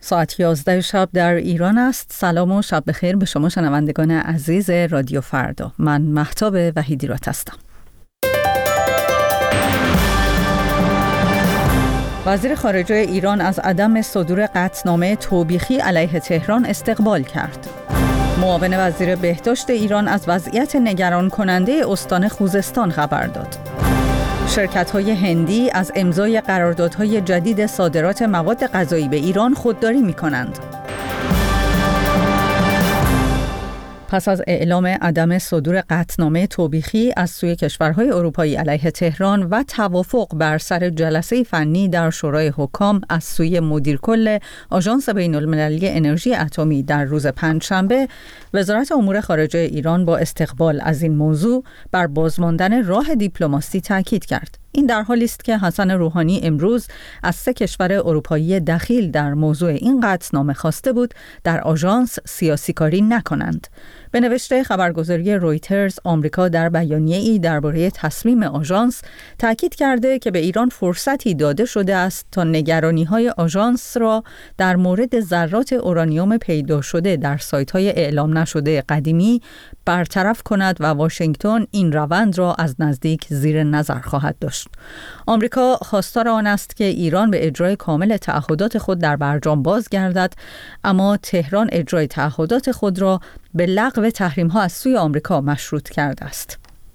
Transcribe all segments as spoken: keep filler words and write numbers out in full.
ساعت یازده شب در ایران است. سلام و شب بخیر به شما شنوندگان عزیز رادیو فردا. من مهتاب وحیدیرات هستم. وزیر خارجه ایران از عدم صدور قطعنامه توبیخی علیه تهران استقبال کرد. معاون وزیر بهداشت ایران از وضعیت نگران کننده استان خوزستان خبر داد. شرکت‌های هندی از امضای قراردادهای جدید صادرات مواد غذایی به ایران خودداری می‌کنند. پس از اعلام عدم صدور قطعنامه توبیخی از سوی کشورهای اروپایی علیه تهران و توافق بر سر جلسه فنی در شورای حکام از سوی مدیر کل آژانس بین‌المللی انرژی اتمی در روز پنجشنبه، وزارت امور خارجه ایران با استقبال از این موضوع بر بازماندن راه دیپلماسی تاکید کرد. این در حالی است که حسن روحانی امروز از سه کشور اروپایی دخیل در موضوع این قطعنامه خواسته بود در آژانس سیاسی کاری نکنند. به نوشته خبرگزاری رویترز، آمریکا در بیانیه‌ای درباره تصمیم آژانس تاکید کرده که به ایران فرصتی داده شده است تا نگرانی‌های آژانس را در مورد ذرات اورانیوم پیدا شده در سایت‌های اعلام نشده قدیمی برطرف کند و واشنگتن این روند را از نزدیک زیر نظر خواهد داشت. آمریکا خواستار آن است که ایران به اجرای کامل تعهدات خود در برجام بازگردد، اما تهران اجرای تعهدات خود را به لغو تحریم‌ها از سوی آمریکا مشروط کرده است.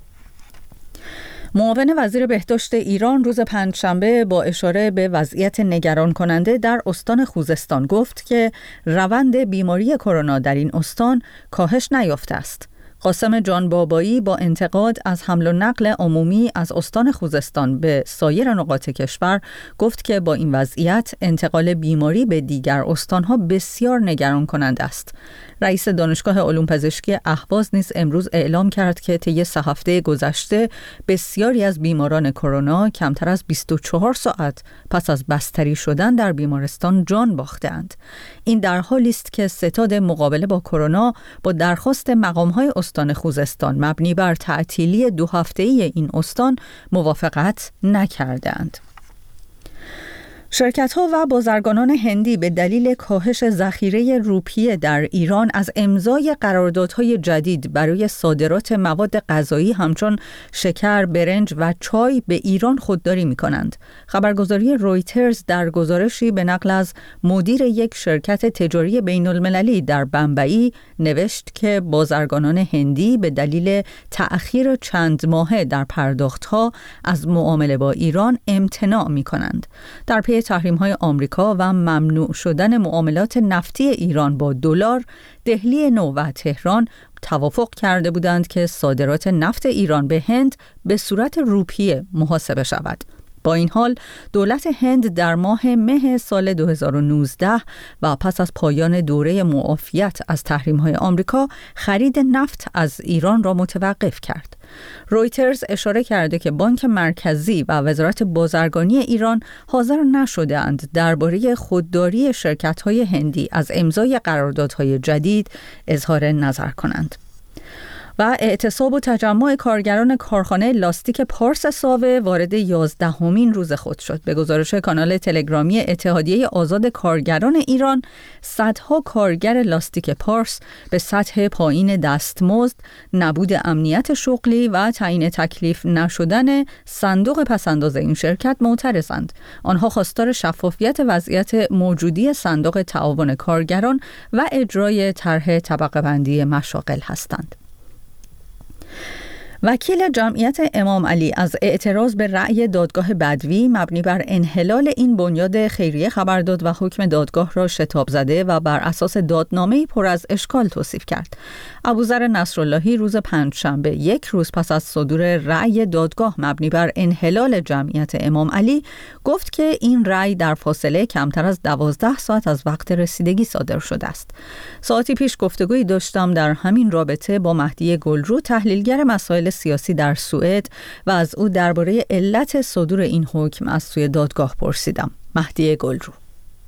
معاون وزیر بهداشت ایران روز پنجشنبه با اشاره به وضعیت نگران کننده در استان خوزستان گفت که روند بیماری کرونا در این استان کاهش نیافته است. قاسم جان بابایی با انتقاد از حمل و نقل عمومی از استان خوزستان به سایر نقاط کشور گفت که با این وضعیت انتقال بیماری به دیگر استانها بسیار نگران کننده است. رئیس دانشگاه علوم پزشکی اهواز نیز امروز اعلام کرد که طی سه هفته گذشته بسیاری از بیماران کرونا کمتر از بیست و چهار ساعت پس از بستری شدن در بیمارستان جان باختند. این در حالی است که ستاد مقابله با کرونا با درخواست مقام‌های استان خوزستان مبنی بر تعطیلی دو هفته‌ای این استان موافقت نکردند. شرکت‌ها و بازرگانان هندی به دلیل کاهش ذخیره روپیه در ایران از امضای قراردادهای جدید برای صادرات مواد غذایی همچون شکر، برنج و چای به ایران خودداری می‌کنند. خبرگزاری رویترز در گزارشی به نقل از مدیر یک شرکت تجاری بین‌المللی در بمبئی نوشت که بازرگانان هندی به دلیل تأخیر چند ماهه در پرداخت‌ها از معامله با ایران امتناع می‌کنند. در پی تحریم‌های آمریکا و ممنوع شدن معاملات نفتی ایران با دلار، دهلی نو و تهران توافق کرده بودند که صادرات نفت ایران به هند به صورت روپیه محاسبه شود. با این حال دولت هند در ماه مه سال دو هزار و نوزده و پس از پایان دوره معافیت از تحریم‌های آمریکا خرید نفت از ایران را متوقف کرد. رویترز اشاره کرده که بانک مرکزی و وزارت بازرگانی ایران حاضر نشده‌اند درباره خودداری شرکت‌های هندی از امضای قراردادهای جدید اظهار نظر کنند. و اعتصاب و تجمع کارگران کارخانه لاستیک پارس ساوه وارد یازدهمین روز خود شد. به گزارش کانال تلگرامی اتحادیه آزاد کارگران ایران، صدها کارگر لاستیک پارس به سطح پایین دستمزد، نبود امنیت شغلی و تعیین تکلیف نشدن صندوق پسنداز این شرکت معترضند. آنها خواستار شفافیت وضعیت موجودی صندوق تعاون کارگران و اجرای طرح طبقه بندی مشاغل هستند. وکیل جمعیت امام علی از اعتراض به رأی دادگاه بدوی مبنی بر انحلال این بنیاد خیریه خبر داد و حکم دادگاه را شتاب زده و بر اساس دادنامه‌ای پر از اشکال توصیف کرد. ابوذر نصراللهی روز پنجشنبه، یک روز پس از صدور رأی دادگاه مبنی بر انحلال جمعیت امام علی، گفت که این رأی در فاصله کمتر از دوازده ساعت از وقت رسیدگی صادر شده است. ساعتی پیش گفتگویی داشتم در همین رابطه با مهدی گلرو، تحلیلگر مسائل سیاسی در سوئد، و از او درباره علت صدور این حکم از سوی دادگاه پرسیدم. مهدی گلرو: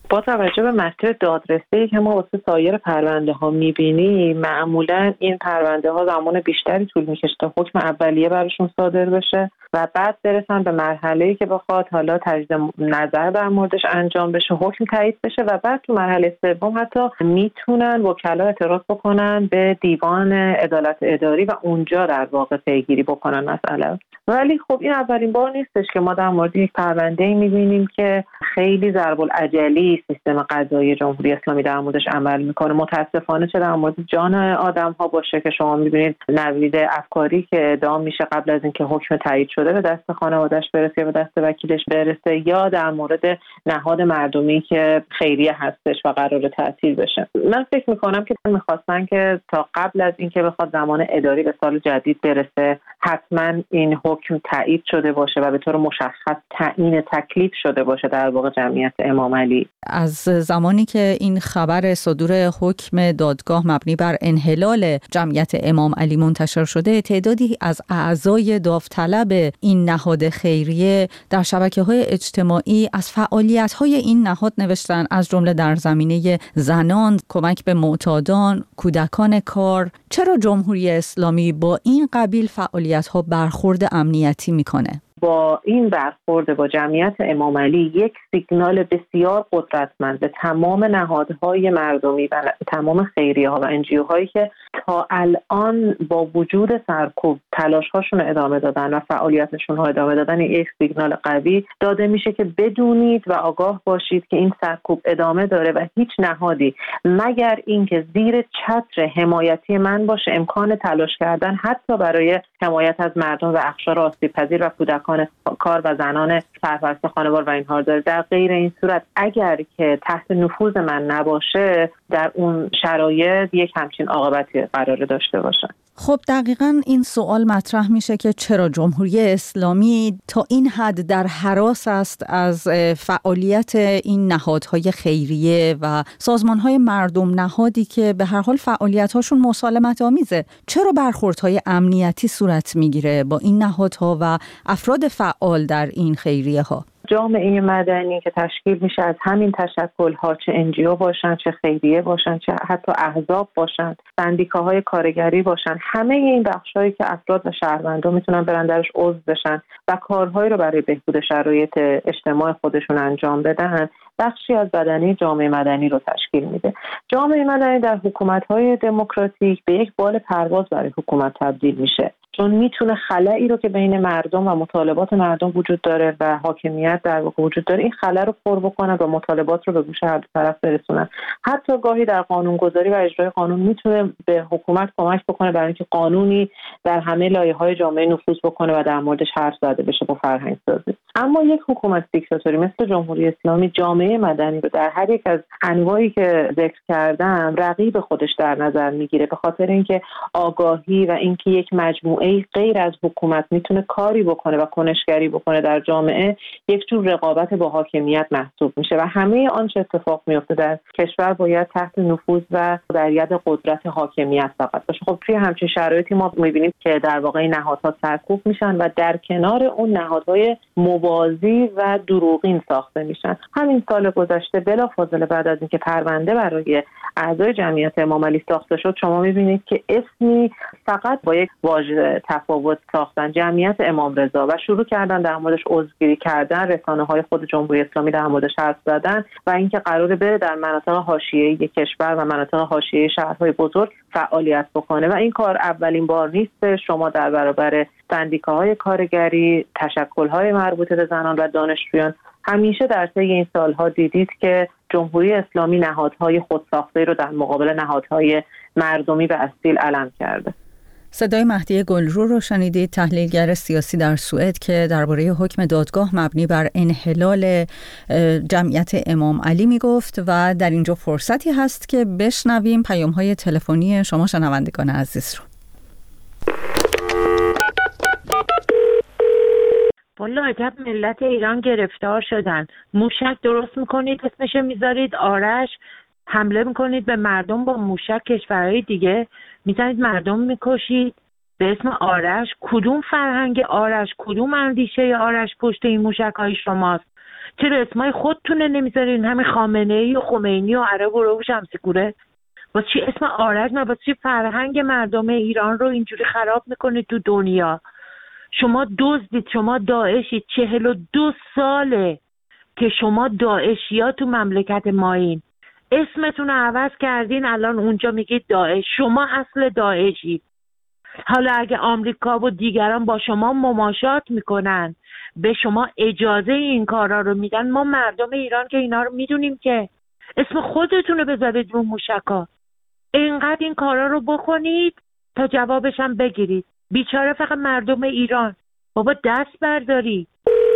با توجه به مسیر دادرسی که ما واسه سایر پرونده ها میبینیم، معمولا این پرونده ها زمان بیشتری طول میکشه تا حکم اولیه براشون صادر بشه و بعد برسن به مرحله‌ای که بخواد حالا تجدید نظر در موردش انجام بشه، حکم تایید بشه و بعد تو مرحله سوم حتی میتونن وکلا اعتراض بکنن به دیوان عدالت اداری و اونجا در واقع پیگیری بکنن مسئله. ولی خب این اولین بار نیستش که ما در مورد یک پرونده‌ای می‌بینیم که خیلی ضرب العجلی سیستم قضایی جمهوری اسلامی در موردش عمل میکنه. متاسفانه چه در مورد جان آدم‌ها باشه که شما می‌بینید نوید افکاری که اعدام میشه قبل از اینکه حکم تایید شده به دست خانواده‌اش برسه یا به دست وکیلش برسه، یا در مورد نهاد مردمی که خیریه هستش و قراره تعطیل بشه. من فکر می‌کنم که می‌خواستن که تا قبل از اینکه بخواد زمان اداری به سال جدید برسه حتما این حکم تایید شده باشه و به طور مشخص تعیین تکلیف شده باشه در واقع جمعیت امام علی. از زمانی که این خبر صدور حکم دادگاه مبنی بر انحلال جمعیت امام علی منتشر شده، تعدادی از اعضای داوطلب این نهاد خیریه در شبکه‌های اجتماعی از فعالیت‌های این نهاد نوشتن، از جمله در زمینه زنان، کمک به معتادان، کودکان کار. چرا جمهوری اسلامی با این قبیل فعالیت‌ها برخورد امنیتی میکنه؟ با این برخورد با جمعیت امام علی یک سیگنال بسیار قدرتمند به تمام نهادهای مردمی و تمام خیریه ها و انجیو هایی که تا الان با وجود سرکوب تلاش هاشون ادامه دادن و فعالیتشون ها ادامه دادن، یک سیگنال قوی داده میشه که بدونید و آگاه باشید که این سرکوب ادامه داره و هیچ نهادی مگر اینکه زیر چتر حمایتی من باشه امکان تلاش کردن حتی برای حمایت از مردم و اقشار آسیب پذیر و کودکان کار و زنان سرپرست خانوار و اینها داره. در غیر این صورت اگر که تحت نفوذ من نباشه در اون شرایط یک همچین عاقبتی قراره داشته باشه. خب دقیقاً این سوال مطرح میشه که چرا جمهوری اسلامی تا این حد در هراس است از فعالیت این نهادهای خیریه و سازمانهای مردم نهادی که به هر حال فعالیت‌هاشون مسالمت آمیزه؟ چرا برخوردهای امنیتی صورت میگیره با این نهادها و افراد فعال در این خیریه ها؟ جامعه مدنی که تشکیل میشه از همین تشکل‌ها، چه انجیو باشن، چه خیریه باشن، چه حتی احزاب باشن، سندیکاهای کارگری باشن، همه این بخشایی که افراد و شهروندان میتونن برن درش عضو بشن و کارهایی رو برای بهبود شرایط اجتماع خودشون انجام بدن، بخشی از بدنه جامعه مدنی رو تشکیل میده. جامعه مدنی در حکومت‌های دموکراتیک به یک بال پرواز برای حکومت تبدیل میشه، چون میتونه خلایی رو که بین مردم و مطالبات مردم وجود داره و حاکمیت در واقع وجود داره، این خلا رو پر بکنه و مطالبات رو به گوش هر دو طرف برسونن. حتی گاهی در قانونگذاری و اجرای قانون میتونه به حکومت کمک بکنه برای اینکه قانونی در همه لایه‌های جامعه نفوذ بکنه و در موردش حرف زده بشه با فرهنگ سازی. اما یک حکومت دیکتاتوری مثل جمهوری اسلامی جامعه مدنی رو در هر یک از انواعی که ذکر کردم رقیب خودش در نظر میگیره، به خاطر اینکه آگاهی و اینکه یک مجموعه غیر از حکومت میتونه کاری بکنه و کنشگری بکنه در جامعه، یک جور رقابت با حاکمیت محسوب میشه و همه آنچه اتفاق میفته در کشور باید تحت نفوذ و در ید قدرت حاکمیت فقط باشه. خب توی همچین شرایطی ما میبینیم که در واقع این نهادها سرکوب میشن و در کنار اون نهادهای موازی و دروغین ساخته میشن. همین سال گذشته بلافاصله بعد از اینکه پرونده برای اعضای جمعیت امام علی ساخته شد، شما میبینید که اسمی فقط با یک واژه تفاوت ساختن، جمعیت امام رضا، و شروع کردن در موردش عضوگیری کردن، رسانه‌های خود جمهوری اسلامی در موردش حرف زدن و اینکه قراره بره در مناطق حاشیه‌ای کشور و مناطق حاشیه‌ای شهرهای بزرگ فعالیت بکنه و این کار اولین بار نیست. شما در برابر سندیکاهای کارگری، تشکل‌های مربوط به زنان و دانشجویان همیشه در طی این سالها دیدید که جمهوری اسلامی نهادهای خودساخته رو در مقابل نهادهای مردمی و اصیل علم کرده. صدای مهدی گلرو رو شنیدید، تحلیلگر سیاسی در سوئد که درباره حکم دادگاه مبنی بر انحلال جمعیت امام علی میگفت و در اینجا فرصتی هست که بشنویم پیام‌های تلفنی شما شنوندگان عزیز رو. والا عجب ملت ایران گرفتار شدن. موشک درست میکنید اسمشو میذارید آرش، حمله میکنید به مردم با موشک، کشورهای دیگه میزنید مردم میکشید به اسم آرش. کدوم فرهنگ آرش، کدوم اندیشه آرش پشت این موشک های شماست؟ چرا اسمای خودتونه نمیذارین؟ همین خامنه ای و خمینی و عرب و رو شمسی کوره. واسه چی اسم آرش نه؟ واسه چی فرهنگ مردم ایران رو اینجوری خراب میکنید تو دنیا؟ شما دزدید، شما داعشید. چهل و دو ساله که شما داعشیا تو مملکت مایین. اسمتون رو عوض کردین، الان اونجا میگید داعش. شما اصل داعشید. حالا اگه آمریکا و دیگران با شما مماشات میکنن، به شما اجازه این کارا رو میدن، ما مردم ایران که اینا رو میدونیم که اسم خودتون رو بذارید رو موشکا. اینقدر این کارا رو بکنید تا جوابش هم بگیرید. بیچاره فقط مردم ایران. بابا دست برداری.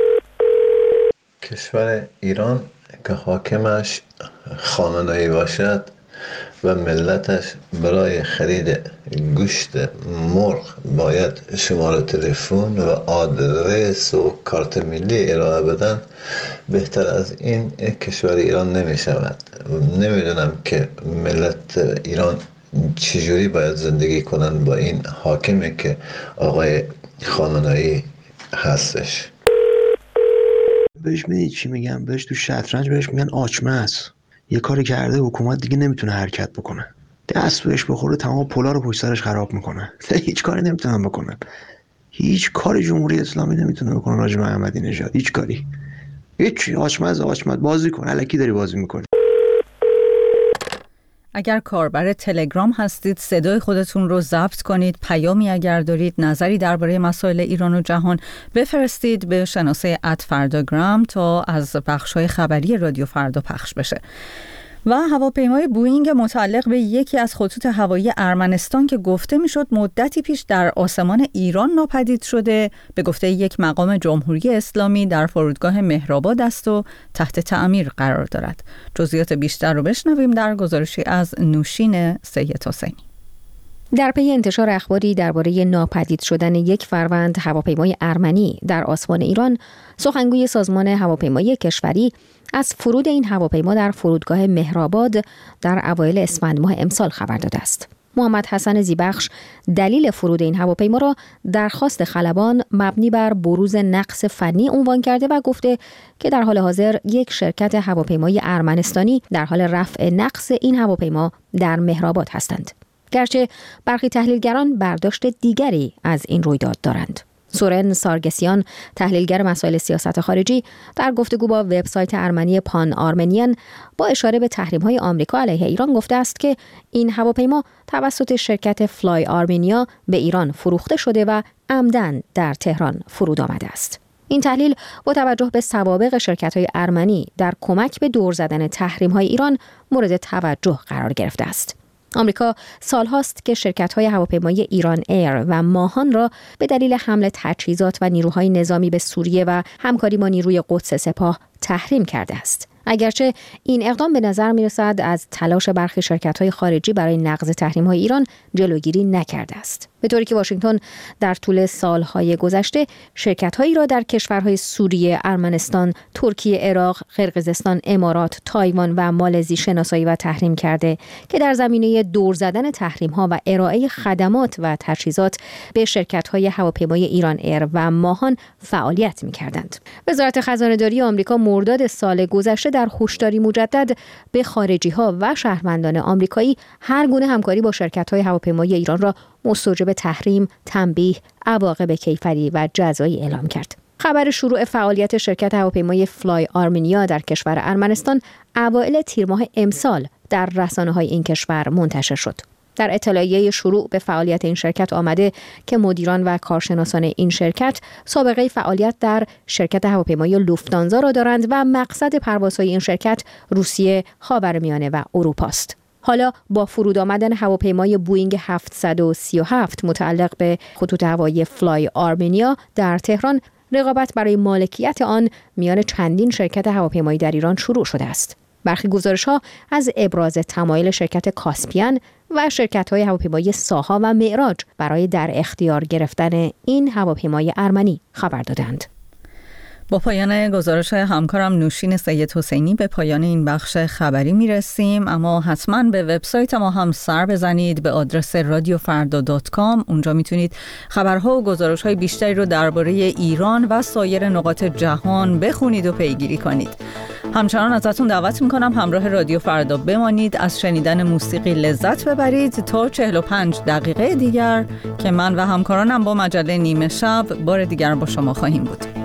کشور ایران که حاکمش خامنه‌ای باشد و ملتش برای خرید گوشت مرغ باید شماره تلفن و آدرس و کارت ملی ارائه بدن، بهتر از این کشور ایران نمی شود. نمیدونم که ملت ایران چجوری باید زندگی کنن با این حاکمی که آقای خامنه‌ای هستش. بهش میدید چی میگم؟ بهش تو شطرنج بهش میگن آچمز. یه کاری کرده حکومت دیگه نمیتونه حرکت بکنه. دست بهش بخوره تمام پولا رو پشت سرش خراب میکنه. هیچ کاری نمیتونن بکنن. هیچ کاری جمهوری اسلامی نمیتونه بکنه راجع به احمدی نژاد. هیچ کاری. هیچ. آچمز آچمز بازی کن. الکی داری بازی میکنی. اگر کاربر تلگرام هستید صدای خودتون رو ضبط کنید. پیامی اگر دارید، نظری درباره مسائل ایران و جهان بفرستید به شناسه ات فرداگرام تا از بخش‌های خبری رادیو فردا پخش بشه. و هواپیمای بوئینگ متعلق به یکی از خطوط هوایی ارمنستان که گفته میشد مدتی پیش در آسمان ایران ناپدید شده، به گفته یک مقام جمهوری اسلامی در فرودگاه مهرآباد است و تحت تعمیر قرار دارد. جزئیات بیشتر رو بشنویم در گزارشی از نوشین سید حسینی. در پی انتشار اخباری درباره ناپدید شدن یک فروند هواپیمای ارمنی در آسمان ایران، سخنگوی سازمان هواپیمایی کشوری از فرود این هواپیما در فرودگاه مهرآباد در اوایل اسفند ماه امسال خبر داده است. محمد حسن زیبخش دلیل فرود این هواپیما را درخواست خلبان مبنی بر بروز نقص فنی عنوان کرده و گفته که در حال حاضر یک شرکت هواپیمایی ارمنستانی در حال رفع نقص این هواپیما در مهرآباد هستند. گرچه برخی تحلیلگران برداشت دیگری از این رویداد دارند. سورن سارگسیان، تحلیلگر مسائل سیاست خارجی، در گفتگو با وبسایت ارمنی پان آرمنیان با اشاره به تحریم‌های آمریکا علیه ایران گفته است که این هواپیما توسط شرکت فلای آرمنیا به ایران فروخته شده و عمدن در تهران فرود آمده است. این تحلیل با توجه به سوابق شرکت‌های ارمنی در کمک به دور زدن تحریم‌های ایران مورد توجه قرار گرفته است. آمریکا سالهاست که شرکت‌های هواپیمایی ایران ایر و ماهان را به دلیل حمل تجهیزات و نیروهای نظامی به سوریه و همکاری با نیروی قدس سپاه تحریم کرده است. اگرچه این اقدام به نظر می‌رسد از تلاش برخی شرکت‌های خارجی برای نقض تحریم‌های ایران جلوگیری نکرده است. به طوری که واشنگتن در طول سالهای گذشته شرکت‌هایی را در کشورهای سوریه، ارمنستان، ترکیه، عراق، قرقیزستان، امارات، تایوان و مالزی شناسایی و تحریم کرده که در زمینه دور زدن تحریم‌ها و ارائه خدمات و تجهیزات به شرکت‌های هواپیمای ایران ایر و ماهان فعالیت می‌کردند. وزارت خزانه‌داری آمریکا مرداد سال گذشته در هشداری مجدد به خارجی‌ها و شهروندان آمریکایی هر گونه همکاری با شرکت‌های هواپیمایی ایران را مستوجب تحریم، تنبیه، عواقب کیفری و جزایی اعلام کرد. خبر شروع فعالیت شرکت هواپیمای فلای آرمنیا در کشور ارمنستان اوایل تیر ماه امسال در رسانه‌های این کشور منتشر شد. در اطلاعیه شروع به فعالیت این شرکت آمده که مدیران و کارشناسان این شرکت سابقه فعالیت در شرکت هواپیمای لوفتانزا را دارند و مقصد پروازهای این شرکت روسیه، خاورمیانه و اروپا است. حالا با فرود آمدن هواپیمای بوئینگ هفتصد و سی و هفت متعلق به خطوط هوایی فلای آرمنیا در تهران، رقابت برای مالکیت آن میان چندین شرکت هواپیمایی در ایران شروع شده است. برخی گزارش‌ها از ابراز تمایل شرکت کاسپیان و شرکت‌های هواپیمایی ساها و معراج برای در اختیار گرفتن این هواپیمای ارمنی خبر دادند. با پایان گزارش همکارم نوشین سید حسینی به پایان این بخش خبری میرسیم، اما حتما به وبسایت ما هم سر بزنید به آدرس رادیو فردا دات کام. اونجا میتونید خبرها و گزارش‌های بیشتری رو درباره ایران و سایر نقاط جهان بخونید و پیگیری کنید. همچنان ازتون دعوت میکنم همراه رادیو فردا بمانید، از شنیدن موسیقی لذت ببرید تا چهل و پنج دقیقه دیگر که من و همکارانم با مجله نیمه شب بار دیگر با شما خواهیم بود.